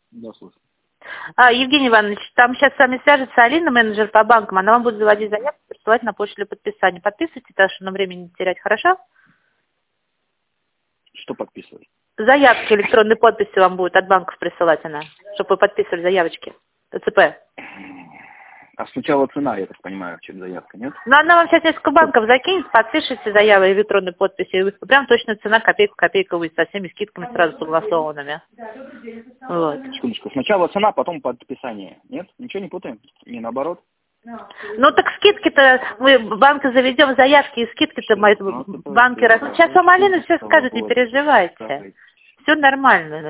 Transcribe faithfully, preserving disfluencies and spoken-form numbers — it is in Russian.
Да, слушай. А, Евгений Иванович, там сейчас с вами свяжется Алина, менеджер по банкам, она вам будет заводить заявку, присылать на почту для подписания. Подписывайте, так что на времени не терять, хорошо? Что подписывать? Заявки электронной подписи вам будет от банков присылать она, чтобы вы подписывали заявочки. ТЦП. А сначала цена, я так понимаю, чем заявка, нет? Ну, она вам сейчас несколько банков закинет, подпишите заяву электронной подписи, и вы- прям точно цена копейка копейка будет, со всеми скидками сразу согласованными. Вот. Секундочку. Сначала цена, потом подписание. Нет? Ничего не путаем? Не наоборот? Ну так скидки-то, мы банка заведем заявки, и скидки-то мои Ну, это банки растут. Сейчас вам Алина все скажет, не вот. переживайте. Все нормально.